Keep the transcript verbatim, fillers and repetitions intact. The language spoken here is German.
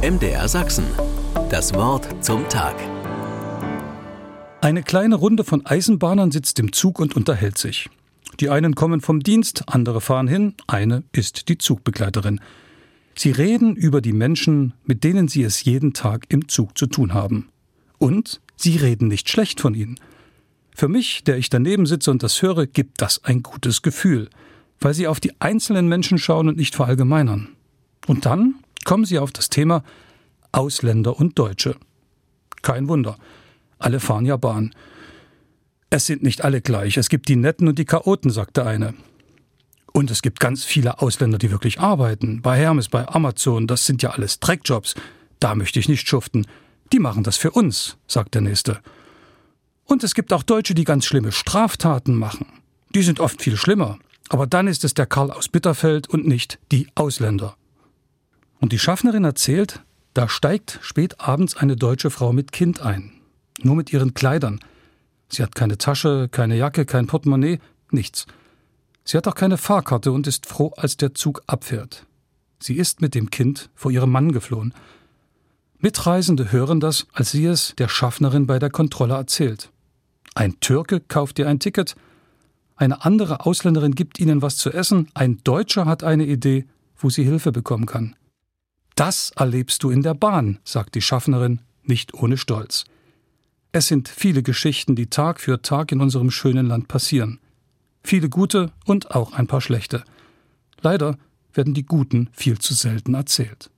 M D R Sachsen. Das Wort zum Tag. Eine kleine Runde von Eisenbahnern sitzt im Zug und unterhält sich. Die einen kommen vom Dienst, andere fahren hin, eine ist die Zugbegleiterin. Sie reden über die Menschen, mit denen sie es jeden Tag im Zug zu tun haben. Und sie reden nicht schlecht von ihnen. Für mich, der ich daneben sitze und das höre, gibt das ein gutes Gefühl, weil sie auf die einzelnen Menschen schauen und nicht verallgemeinern. Und dann kommen sie auf das Thema Ausländer und Deutsche. Kein Wunder, alle fahren ja Bahn. Es sind nicht alle gleich, es gibt die Netten und die Chaoten, sagte eine. Und es gibt ganz viele Ausländer, die wirklich arbeiten. Bei Hermes, bei Amazon, das sind ja alles Dreckjobs. Da möchte ich nicht schuften. Die machen das für uns, sagt der Nächste. Und es gibt auch Deutsche, die ganz schlimme Straftaten machen. Die sind oft viel schlimmer. Aber dann ist es der Karl aus Bitterfeld und nicht die Ausländer. Und die Schaffnerin erzählt, da steigt spät abends eine deutsche Frau mit Kind ein. Nur mit ihren Kleidern. Sie hat keine Tasche, keine Jacke, kein Portemonnaie, nichts. Sie hat auch keine Fahrkarte und ist froh, als der Zug abfährt. Sie ist mit dem Kind vor ihrem Mann geflohen. Mitreisende hören das, als sie es der Schaffnerin bei der Kontrolle erzählt. Ein Türke kauft ihr ein Ticket, eine andere Ausländerin gibt ihnen was zu essen, ein Deutscher hat eine Idee, wo sie Hilfe bekommen kann. Das erlebst du in der Bahn, sagt die Schaffnerin, nicht ohne Stolz. Es sind viele Geschichten, die Tag für Tag in unserem schönen Land passieren. Viele gute und auch ein paar schlechte. Leider werden die guten viel zu selten erzählt.